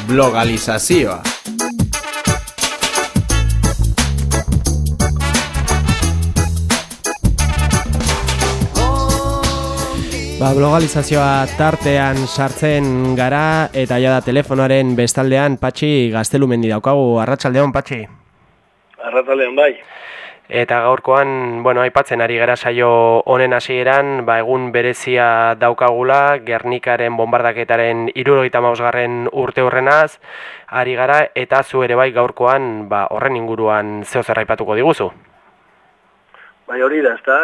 blogalizazioa. Blogalizazioa tartean sartzen gara eta ja da telefonoaren bestaldean Patxi Gaztelumendi daukagu. Arratsaldeon, Patxi. Arratsaldeon, bai. Eta gaurkoan, aipatzen ari gara saio honen hasieran, egun berezia daukagula, Gernikaren bombardaketaren 75. urte horrenaz ari gara, eta zu ere bai gaurkoan horren inguruan zeo zer aipatuko diguzu. Bai, hori da, ezta.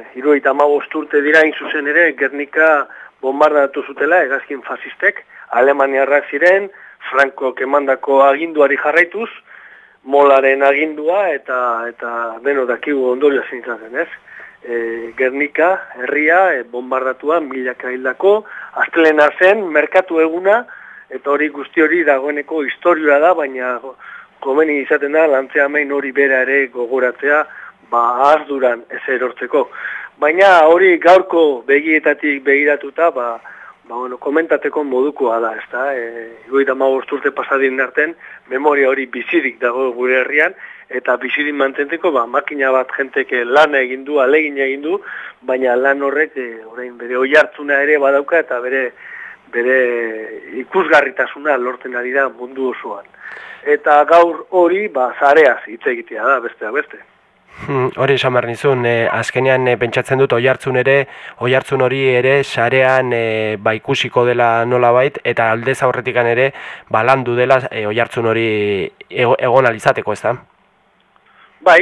75 urte dira hain zuzen ere Gernika bombardatu zutela hegazkin fasistek, alemaniarrak ziren, Frankok emandako aginduari jarraituz, Molaren agindua eta dakigu ondorio zintzen, ez? Gernika, herria, bombardatua, milaka hildako, astelena zen, merkatu eguna, eta hori guzti hori dagoeneko historioa da, baina komeni izaten da, lantzea main hori bera ere gogoratzea, ahazduran ez erortzeko. Baina hori gaurko begietatik begiratuta, komentateko modukoa da, ezta? 75 urte pasadien artean, memoria hori bizirik dago gure herrian, eta bizirik mantenteko, makina bat jenteke lana egin du, alegin egin du, baina lan horrek orain bere oihartzuna ere badauka eta bere ikusgarritasuna lortzen ari da mundu osoan. Eta gaur hori, zareaz hitz egitea da, besteak beste. Hori esan behar nizun, azkenean pentsatzen dut oihartzun hori ere sarean ikusiko dela nolabait, eta aldez aurretikan ere landu dela oihartzun hori egon alizateko, ez da? Bai,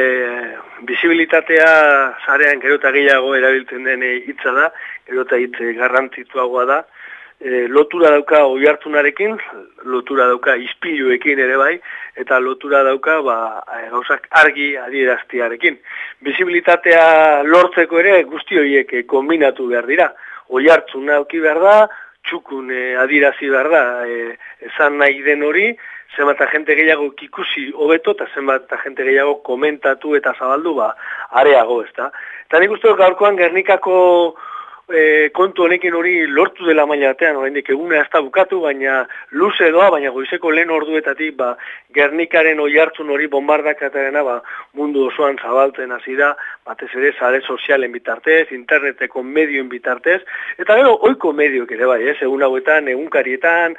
bisibilitatea sarean gero eta gehiago erabiltzen den hitza da, gero eta hitz garrantzitsuagoa da, lotura dauka oihartzunarekin, lotura dauka ispiluekin ere bai, eta lotura dauka gauzak argi adieraztearekin. Bisibilitatea lortzeko ere guzti horiek kombinatu behar dira. Oihartzuna eduki behar da, txukun adierazi behar da, esan nahi den hori, zenbat jente gehiago ikusi hobeto eta zenbat jente gehiago komentatu eta zabaldu areago, ezta. Eta nik uste gaurkoan Gernikako kontu honekin hori lortu dela maila batean, oraindik eguna ez da bukatu, baina luze doa, baina goizeko lehen orduetatik Gernikaren oihartzun hori bombardakatarena mundu osoan zabaltzen hasi da, batez ere sare sozialen bitartez, interneteko medioen bitartez, eta gero ohiko medioek ere bai, egun hauetan, egunkarietan,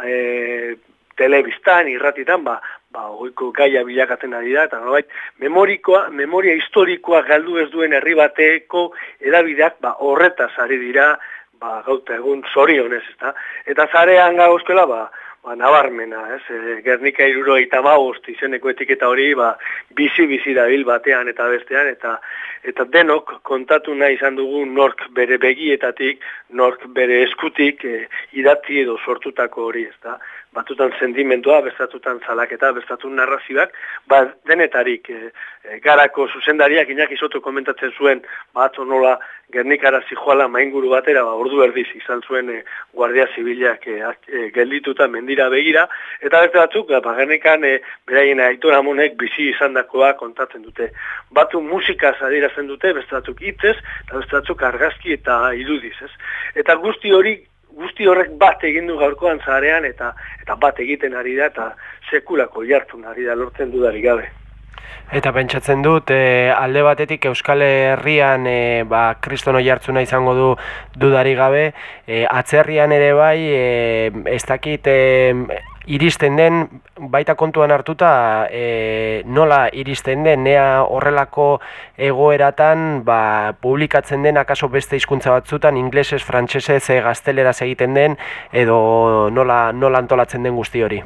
telebistan, irratitan, ohiko gaia bilakatzen ari da, eta nolabait, memoria historikoa galdu ez duen herri bateko edabideak horretaz ari dira, gauta egun zorionez, ezta? Eta zarean gauzkoela, nabarmena, Gernika 75 izeneko etiketa hori, bizi dabil batean eta bestean, eta denok kontatu nahi izan dugu nork bere begietatik, nork bere eskutik idatzi edo sortutako hori, ezta? Batutan sentimentua, bestatutan zalaketa, bestatun narrazioak, denetarik garako zuzendariak Iñaki Soto komentatzen zuen, atzo nola Gernikara zijoala mainguru batera, ordu erdiz izan zuen Guardia Zibilak geldituta mendira begira, eta beste batzuk, Gernikan beraien Aitor Amonek bizi izandakoa kontatzen dute. Batu musikaz adierazten dute, beste batzuk hitzez, eta beste batzuk argazki eta irudiz, ez? Eta guzti horrek bat egin du gaurkoan zarean eta bat egiten ari da eta sekulako jartzen ari da lortzen dudarik gabe. Eta pentsatzen dut, alde batetik Euskal Herrian kriston oihartzuna izango du dudarik gabe, atzerrian ere bai, ez dakit iristen den, baita kontuan hartuta, nola iristen den, nea horrelako egoeratan publikatzen den, akaso beste hizkuntza batzutan, inglesez, frantsesez, gazteleraz egiten den, edo nola antolatzen den guzti hori?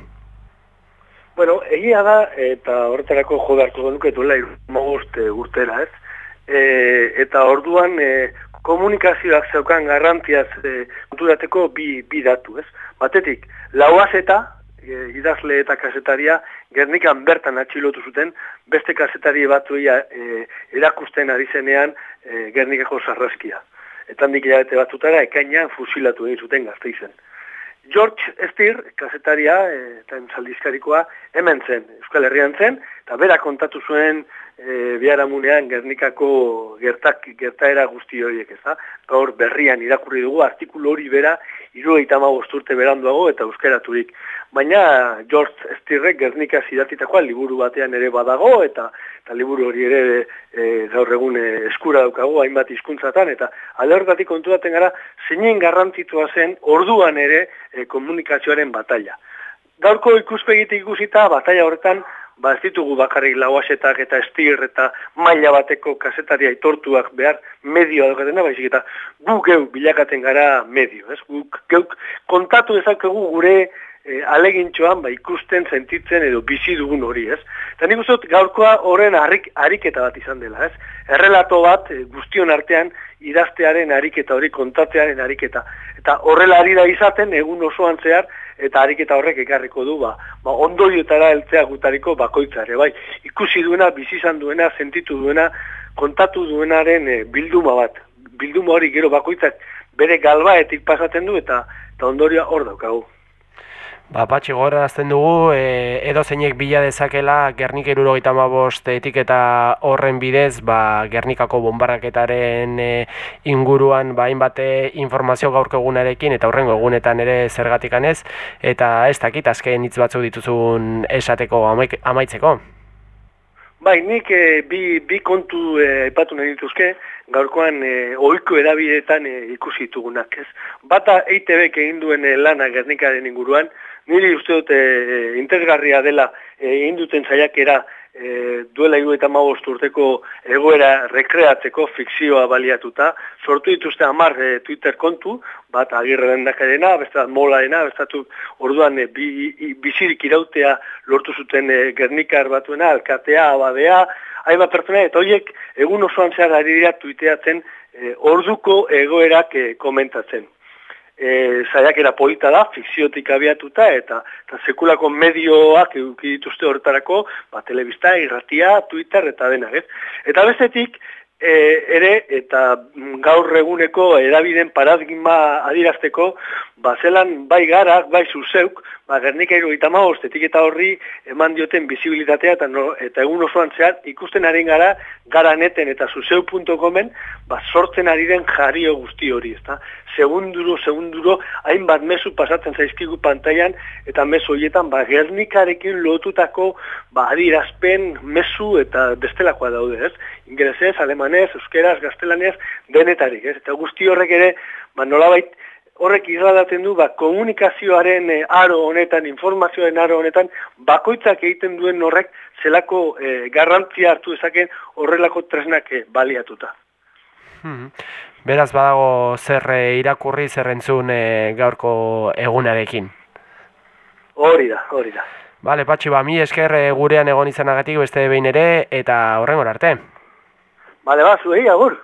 Bueno, egia da, eta horretarako jodarko genuke duela 75 urtera, ez? Eta orduan komunikazioak zeukan garrantziaz konturateko bi datu, ez? Batetik, Lauazeta, idazle eta kasetaria, Gernikan bertan atxilotu zuten, beste kasetari batzuei erakusten ari zenean Gernikako sarraskia. Eta handik hilabete batzutara ekainean fusilatu egin zuten Gasteizen. George Stier, kasetaria eta entzaldizkarikoa, hemen zen, Euskal Herrian zen, eta bera kontatu zuen biharamunean Gernikako gertaera guzti horiek, ez da? Gaur berrian irakurri dugu artikulu hori bera 75 urte beranduago eta euskeraturik. Baina George Stirrek Gernika idatzitakoa liburu batean ere badago eta liburu hori ere gaur egun eskura daukagu hainbat hizkuntzatan eta alde horretatik konturatzen gara zeinen garrantzitsua zen orduan ere komunikazioaren bataila. Gaurko ikuspegitik ikusita bataila horretan ez ditugu bakarrik Lauaxetak eta Stir eta maila bateko kazetari aitortuak behar medioa daukatena, baizik eta gu geu bilakaten gara medio, ez? Guk geuk kontatu dezakegu gure alegintxoan ikusten, sentitzen edo bizi dugun hori, ez? Eta nik uste dut gaurkoa horren ariketa bat izan dela, ez? Errelato bat guztion artean idaztearen ariketa hori, kontatzearen ariketa. Eta horrela ari da izaten egun osoan zehar eta ariketa horrek ekarriko du ondorioetara heltzea gutariko bakoitzare, bai. Ikusi duena, bizi izan duena, sentitu duena, kontatu duenaren bilduma bat. Bilduma hori gero bakoitzak bere galbaetik pasatzen du eta ondorioa hor daukagu. Patxi, gogorarazten dugu, edo zeinek bila dezakela Gernika 75 etiketa horren bidez, Gernikako bonbarraketaren inguruan hainbat informazio gaurko egunarekin eta hurrengo egunetan ere zergatikanez, eta ez dakit azken hitz batzuk dituzun esateko amaitzeko. Bai, nik bi kontu aipatu nahi dituzke, gaurkoan ohiko edabideetan ikusi ditugunak, ez? Bata EITBek egin duen lana Gernikaren inguruan, niri uste dut interesgarria dela egin duten saiakera duela 75 urteko egoera rekreatzeko fikzioa baliatuta, sortu dituzte 10 Twitter kontu, bat Agirre lehendakarena, beste Molaena, bestatu orduan bizirik irautea lortu zuten Gernikar batuena, alkatea, abadea, hainbat pertsona, eta horiek egun osoan zehar ari dira tuiteatzen orduko egoerak komentatzen. Saiakera polita da, fikziotik abiatuta eta sekulako medioak eduki dituzte horretarako, telebista, irratia, Twitter eta denak, ez? Eta bestetik, ere, eta gaur eguneko edabideen paradigma adirazteko, zelan bai gara, bai zuzeuk, Gernika 75 etiketa horri eman dioten bizibilitatea eta egun osoan zehar ikusten ari gara neten eta zuzeu.comen sortzen ari den jario guzti hori, ezta? Segunduro, hainbat mezu pasatzen zaizkigu pantailan eta mezu horietan Gernikarekin lotutako adirazpen mezu eta bestelakoa daude, ez? Ingelesez, alemanez, euskeraz, gaztelanez, denetarik, ez? Eta guzti horrek ere, nolabait, horrek irradaten du, komunikazioaren aro honetan, informazioaren aro honetan, bakoitzak egiten duen horrek zelako garrantzia hartu ezaken horrelako tresnak baliatuta. Beraz badago zer irakurri, zer entzun gaurko egunarekin. Hori da. Bale, Patxi, mi esker gurean egon izanagatik beste behin ere, eta horrengor arte. Bale, zuei, agur.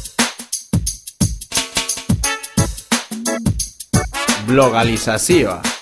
Blogalizazioa.